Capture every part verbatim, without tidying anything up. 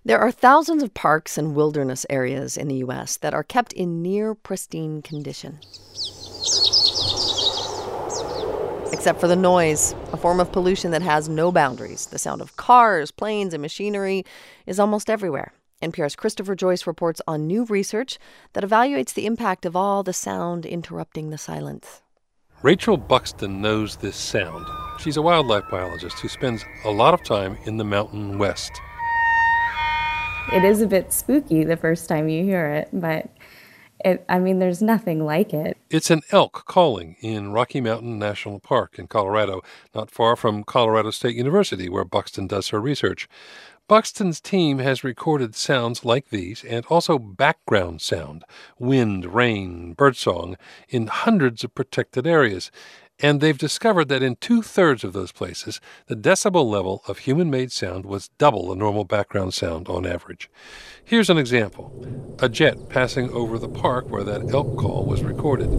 There are thousands of parks and wilderness areas in the U S that are kept in near pristine condition. Except for the noise, a form of pollution that has no boundaries. The sound of cars, planes, and machinery is almost everywhere. N P R's Christopher Joyce reports on new research that evaluates the impact of all the sound interrupting the silence. Rachel Buxton knows this sound. She's a wildlife biologist who spends a lot of time in the Mountain West. It is a bit spooky the first time you hear it, but it, I mean, there's nothing like it. It's an elk calling in Rocky Mountain National Park in Colorado, not far from Colorado State University, where Buxton does her research. Buxton's team has recorded sounds like these and also background sound, wind, rain, birdsong, in hundreds of protected areas. And they've discovered that in two-thirds of those places, the decibel level of human-made sound was double the normal background sound on average. Here's an example. A jet passing over the park where that elk call was recorded.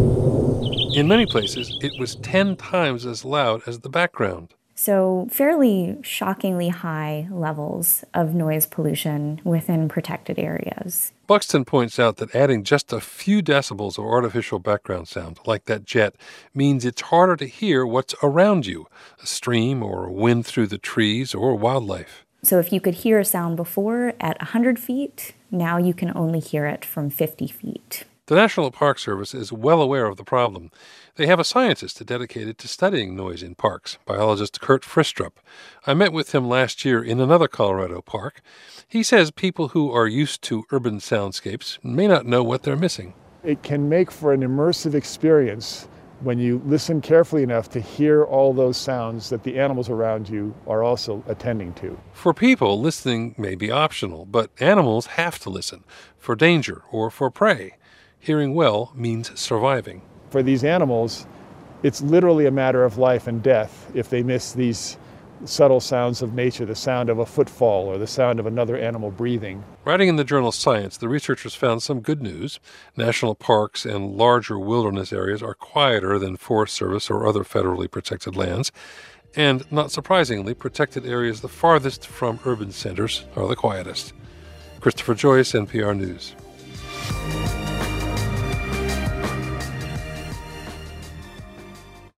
In many places, it was ten times as loud as the background. So fairly shockingly high levels of noise pollution within protected areas. Buxton points out that adding just a few decibels of artificial background sound, like that jet, means it's harder to hear what's around you, a stream or wind through the trees or wildlife. So if you could hear a sound before at one hundred feet, now you can only hear it from fifty feet. The National Park Service is well aware of the problem. They have a scientist dedicated to studying noise in parks, biologist Kurt Fristrup. I met with him last year in another Colorado park. He says people who are used to urban soundscapes may not know what they're missing. It can make for an immersive experience when you listen carefully enough to hear all those sounds that the animals around you are also attending to. For people, listening may be optional, but animals have to listen for danger or for prey. Hearing well means surviving. For these animals, it's literally a matter of life and death if they miss these subtle sounds of nature, the sound of a footfall or the sound of another animal breathing. Writing in the journal Science, the researchers found some good news. National parks and larger wilderness areas are quieter than Forest Service or other federally protected lands. And not surprisingly, protected areas the farthest from urban centers are the quietest. Christopher Joyce, N P R News.